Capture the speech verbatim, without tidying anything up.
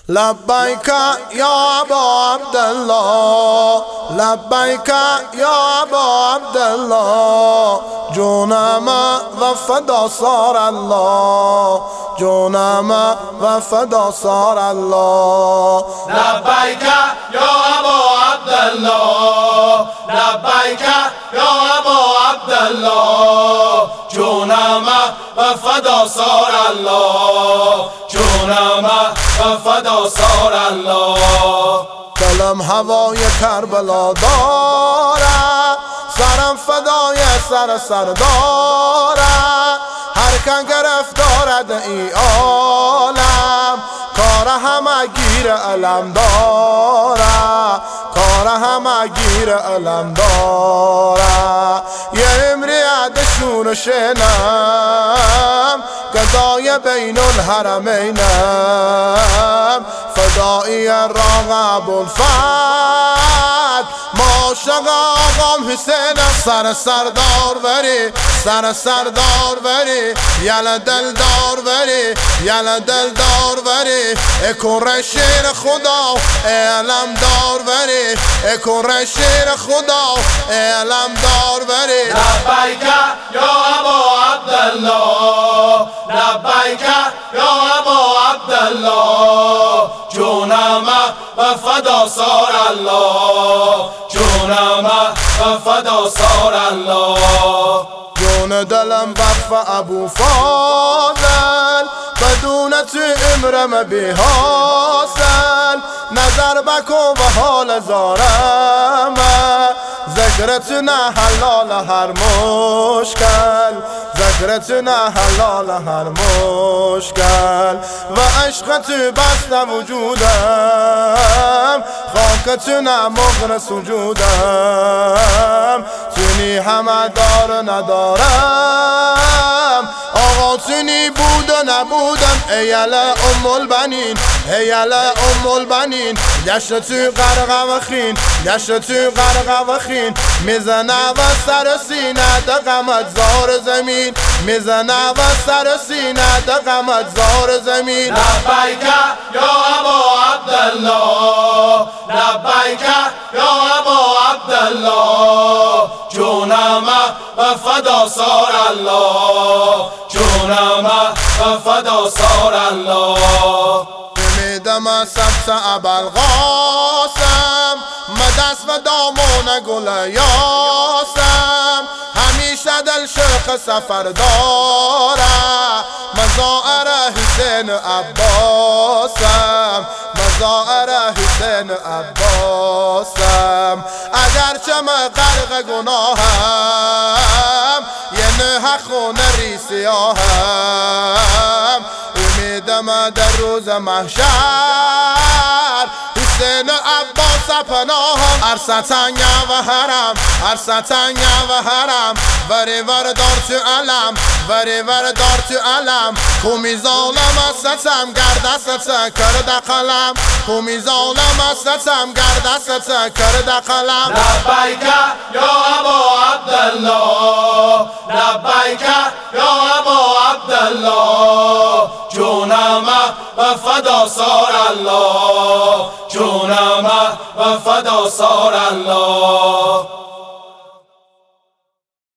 لبیک یا ابا عبدالله، لبیک یا ابا عبدالله، جونم و فدا صار الله، جونم و فدا صار الله. لبیک یا ابا عبدالله، لبیک یا ابا عبدالله، جونم و فدا صار الله، جونم و فدا صار الله. دلم هوای کربلا داره، سرم فدای سر سرداره، هر کن گرفتارد ای عالم، کار همه گیر علم داره، کار همه گیر علم داره. یه امری عدشون شنم، گدای بین الحرمینم، فدایی راغب الفت، ماشق آقام حسینم. سر سردار وری، سر سردار وری، یل دلدار وری، یل دلدار وری، اکن شیر خدا علم دار وری، اکن شیر خدا علم دار وری. لبیک یا ابا عبدالله، لبیک یا ابا عبدالله، جونم و فدا صار الله، جونم و فدا صار الله. جون دلم وقف ابو فاضل، بدون تو امرم بی حاصل، نظر بکن و حال زارم، ذکرت نه حلال هر مشکل، ذکرت نه حلال هر مشکل، و عشق تو بست وجودم، خاک تو نه مغر سجودم، تونی همه دار ندارم، آقا تونی بود و نبودم. ایل ام البنین، ایل ام البنین، گشت تو غرق و خین، گشت تو غرق و خین، میزنه و سر سینه دقمت زار زمین، میزنه و سر سینه دقمت زار زمین. لبیک یا ابا عبدالله، لبیک یا ابا عبدالله، جونم و فدا صار الله، جونم و فدا صار الله. میدم سبس ابوالقاسم، مدست و دامون گل یاسم، همیشه دل شوق سفر داره، مزار حسین عباسم، مزار حسین عباسم. اگرچه من غرق گناهم، یه نه خون ری سیاهم، امیدم در روز محشر حسین عباس پناهم. ارستن و حرم، ارستن و حرم، وری ور دار تو علم، وری ور دار تو علم، کومی ظالم استم گرد ستم کرده قلم، کومی ظالم استم گرد ستم کرده قلم. لبیک یا ابا عبدالله، لبیک یا ابا عبدالله، جونم و فدا صار الله، جونم و فدا صار الله.